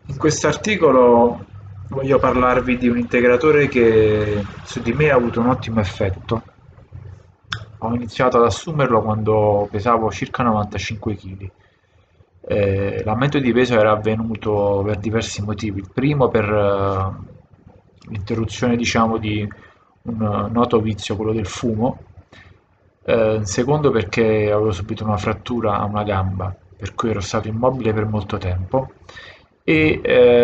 In questo articolo voglio parlarvi di un integratore che su di me ha avuto un ottimo effetto. Ho iniziato ad assumerlo quando pesavo circa 95 kg. L'aumento di peso era avvenuto per diversi motivi. Il primo per l'interruzione, diciamo, di un noto vizio, quello del fumo. Il secondo perché avevo subito una frattura a una gamba, per cui ero stato immobile per molto tempo e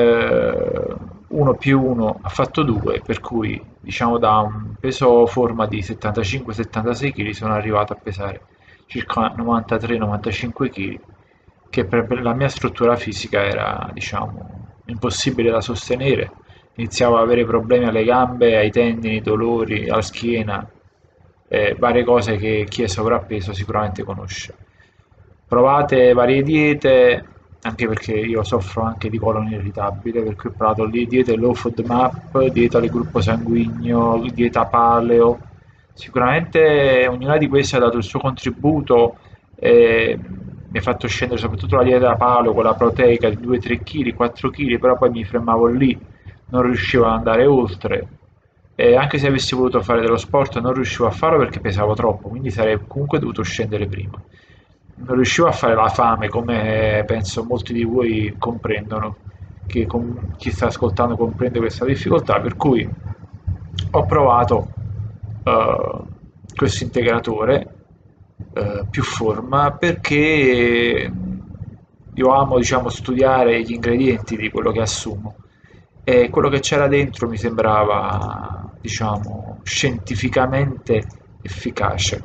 1 più 1 ha fatto 2, per cui diciamo da un peso forma di 75-76 kg sono arrivato a pesare circa 93-95 kg, che per la mia struttura fisica era diciamo impossibile da sostenere. Iniziavo ad avere problemi alle gambe, ai tendini, dolori, alla schiena, varie cose che chi è sovrappeso sicuramente conosce. Provate varie diete, anche perché io soffro anche di colon irritabile, per cui ho provato le diete low FODMAP, dieta del gruppo sanguigno, dieta paleo. Sicuramente ognuna di queste ha dato il suo contributo e mi ha fatto scendere soprattutto la dieta paleo, quella proteica di 2-3 kg, 4 kg, però poi mi fermavo lì, non riuscivo ad andare oltre. E anche se avessi voluto fare dello sport non riuscivo a farlo perché pesavo troppo, quindi sarei comunque dovuto scendere prima. Non riuscivo a fare la fame come penso molti di voi comprendono, che chi sta ascoltando comprende questa difficoltà, per cui ho provato eh, questo integratore più forma perché io amo diciamo studiare gli ingredienti di quello che assumo e quello che c'era dentro mi sembrava diciamo scientificamente efficace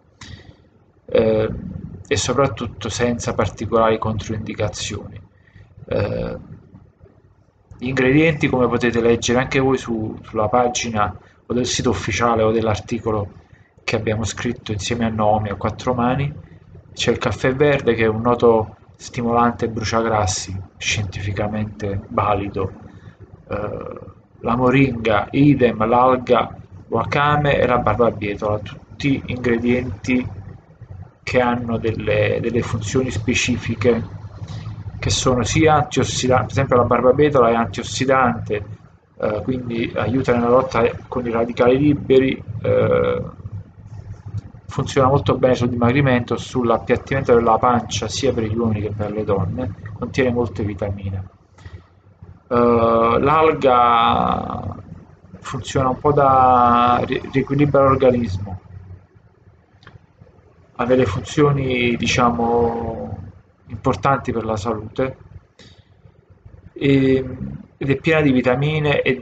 eh, e soprattutto senza particolari controindicazioni. Eh, gli ingredienti, come potete leggere anche voi sulla pagina o del sito ufficiale o dell'articolo che abbiamo scritto insieme a Naomi a quattro mani, c'è il caffè verde che è un noto stimolante bruciagrassi, scientificamente valido, la moringa, idem, l'alga, wakame e la barbabietola, tutti ingredienti che hanno delle funzioni specifiche che sono sia antiossidanti, per esempio la barbabietola è antiossidante, quindi aiuta nella lotta con i radicali liberi, funziona molto bene sul dimagrimento, sull'appiattimento della pancia sia per gli uomini che per le donne, contiene molte vitamine. L'alga funziona un po' da riequilibra l'organismo, ha delle funzioni diciamo importanti per la salute ed è piena di vitamine e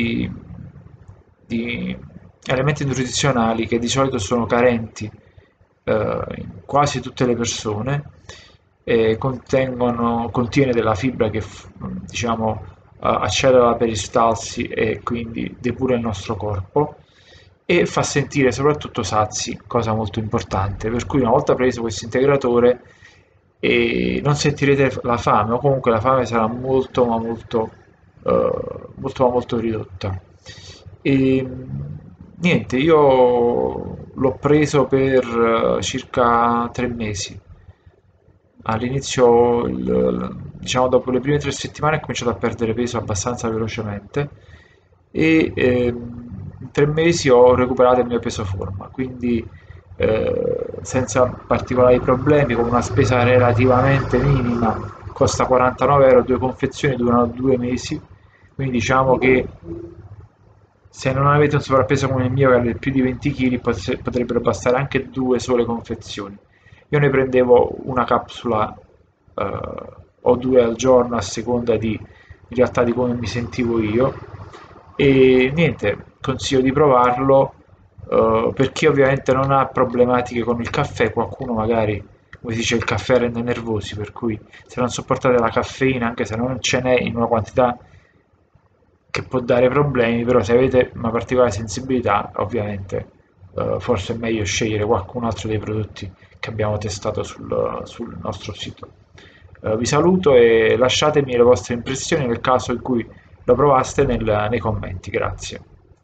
di elementi nutrizionali che di solito sono carenti in quasi tutte le persone e contiene della fibra che diciamo accelera la peristalsi e quindi depura il nostro corpo e fa sentire soprattutto sazi, cosa molto importante. Per cui una volta preso questo integratore non sentirete la fame, o comunque la fame sarà molto ma molto, molto ma molto ridotta. E niente, io l'ho preso per circa 3 mesi. All'inizio, diciamo dopo le prime 3 settimane, ho cominciato a perdere peso abbastanza velocemente e in 3 mesi ho recuperato il mio peso forma, quindi senza particolari problemi, con una spesa relativamente minima, costa 49 euro, due confezioni durano 2 mesi, quindi diciamo che se non avete un sovrappeso come il mio che ha più di 20 kg potrebbero bastare anche due sole confezioni. Io ne prendevo una capsula o due al giorno a seconda in realtà di come mi sentivo io e niente, consiglio di provarlo per chi ovviamente non ha problematiche con il caffè, qualcuno magari, come si dice, il caffè rende nervosi, per cui se non sopportate la caffeina, anche se non ce n'è in una quantità che può dare problemi, però se avete una particolare sensibilità, ovviamente forse è meglio scegliere qualcun altro dei prodotti che abbiamo testato sul nostro sito. Vi saluto e lasciatemi le vostre impressioni nel caso in cui lo provaste nei commenti. Grazie.